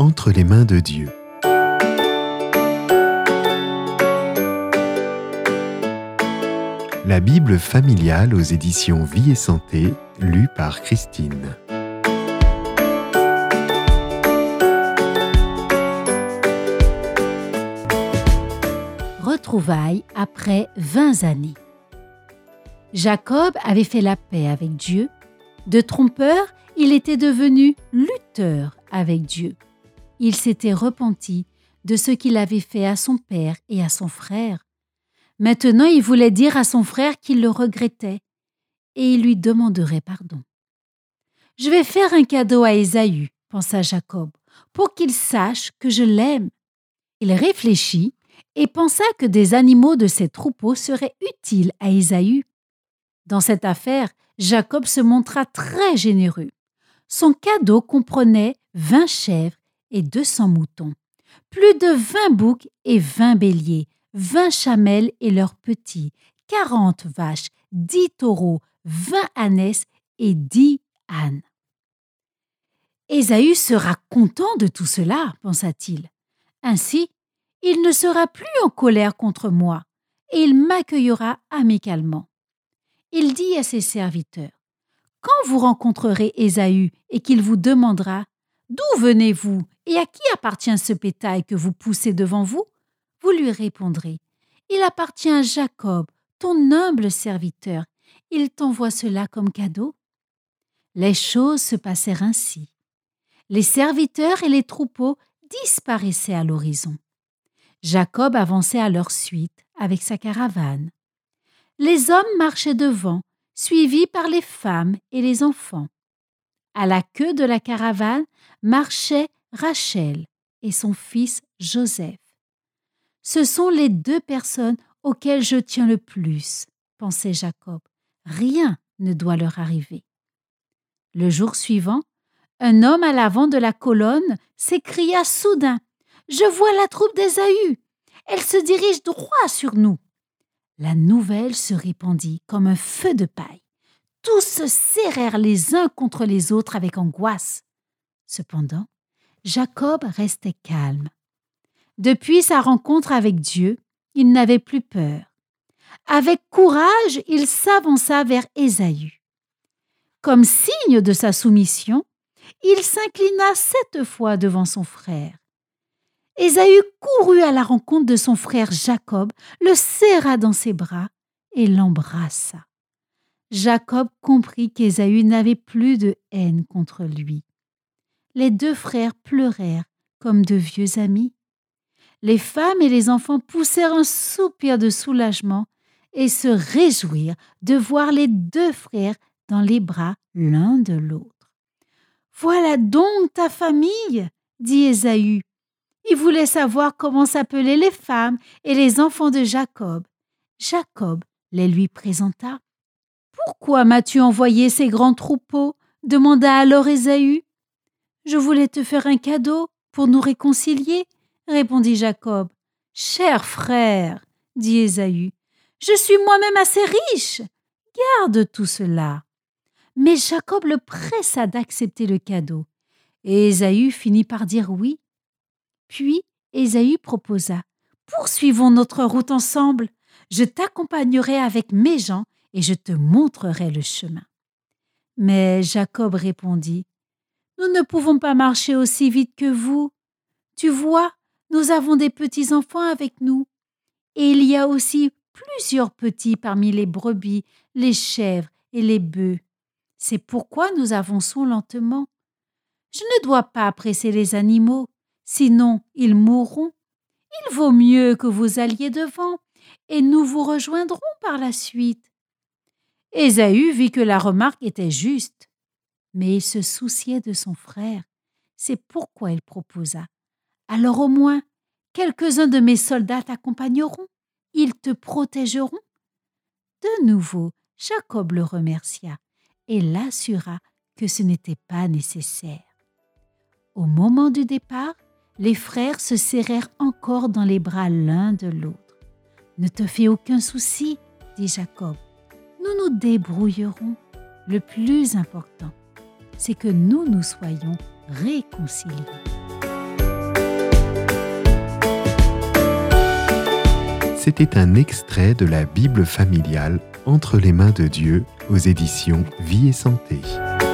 entre les mains de Dieu. La Bible familiale aux éditions Vie et Santé, lue par Christine. Retrouvailles après 20 années. Jacob avait fait la paix avec Dieu. De trompeur, il était devenu lutteur avec Dieu. Il s'était repenti de ce qu'il avait fait à son père et à son frère. Maintenant, il voulait dire à son frère qu'il le regrettait et il lui demanderait pardon. « Je vais faire un cadeau à Ésaü, » pensa Jacob, « pour qu'il sache que je l'aime. » Il réfléchit et pensa que des animaux de ses troupeaux seraient utiles à Ésaü. Dans cette affaire, Jacob se montra très généreux. Son cadeau comprenait 20 chèvres et 200 moutons, plus de 20 boucs et 20 béliers, 20 chamelles et leurs petits, 40 vaches, 10 taureaux, 20 ânesses et 10 ânes. Ésaü sera content de tout cela, pensa-t-il. Ainsi, il ne sera plus en colère contre moi et il m'accueillera amicalement. Il dit à ses serviteurs, « Quand vous rencontrerez Ésaü et qu'il vous demandera « D'où venez-vous et à qui appartient ce bétail que vous poussez devant vous ?» vous lui répondrez, « Il appartient à Jacob, ton humble serviteur. Il t'envoie cela comme cadeau. » Les choses se passèrent ainsi. Les serviteurs et les troupeaux disparaissaient à l'horizon. Jacob avançait à leur suite avec sa caravane. Les hommes marchaient devant, suivis par les femmes et les enfants. À la queue de la caravane marchaient Rachel et son fils Joseph. « Ce sont les 2 personnes auxquelles je tiens le plus, » pensait Jacob. « Rien ne doit leur arriver. » Le jour suivant, un homme à l'avant de la colonne s'écria soudain, « Je vois la troupe d'Ésaü. Elle se dirige droit sur nous. » La nouvelle se répandit comme un feu de paille. Tous se serrèrent les uns contre les autres avec angoisse. Cependant, Jacob restait calme. Depuis sa rencontre avec Dieu, il n'avait plus peur. Avec courage, il s'avança vers Ésaü. Comme signe de sa soumission, il s'inclina 7 fois devant son frère. Ésaü courut à la rencontre de son frère Jacob, le serra dans ses bras et l'embrassa. Jacob comprit qu'Ésaü n'avait plus de haine contre lui. Les 2 frères pleurèrent comme de vieux amis. Les femmes et les enfants poussèrent un soupir de soulagement et se réjouirent de voir les 2 frères dans les bras l'un de l'autre. « Voilà donc ta famille, » dit Ésaü. Il voulait savoir comment s'appelaient les femmes et les enfants de Jacob. Jacob les lui présenta. « Pourquoi m'as-tu envoyé ces grands troupeaux ?» demanda alors Ésaü. « Je voulais te faire un cadeau pour nous réconcilier, » répondit Jacob. « Cher frère, » dit Ésaü, « je suis moi-même assez riche. Garde tout cela. » Mais Jacob le pressa d'accepter le cadeau, et Ésaü finit par dire oui. Puis Ésaü proposa, « Poursuivons notre route ensemble. Je t'accompagnerai avec mes gens et je te montrerai le chemin. » Mais Jacob répondit, « Nous ne pouvons pas marcher aussi vite que vous. Tu vois, nous avons des petits-enfants avec nous. Et il y a aussi plusieurs petits parmi les brebis, les chèvres et les bœufs. C'est pourquoi nous avançons lentement. Je ne dois pas presser les animaux, sinon ils mourront. Il vaut mieux que vous alliez devant, et nous vous rejoindrons par la suite. » Ésaü vit que la remarque était juste, mais il se souciait de son frère. C'est pourquoi il proposa, « Alors au moins, quelques-uns de mes soldats t'accompagneront, ils te protégeront. » De nouveau, Jacob le remercia et l'assura que ce n'était pas nécessaire. Au moment du départ, les frères se serrèrent encore dans les bras l'un de l'autre. « Ne te fais aucun souci, » dit Jacob. « Nous nous débrouillerons. Le plus important, c'est que nous nous soyons réconciliés. » c'était un extrait de la Bible familiale Entre les mains de Dieu aux éditions Vie et Santé.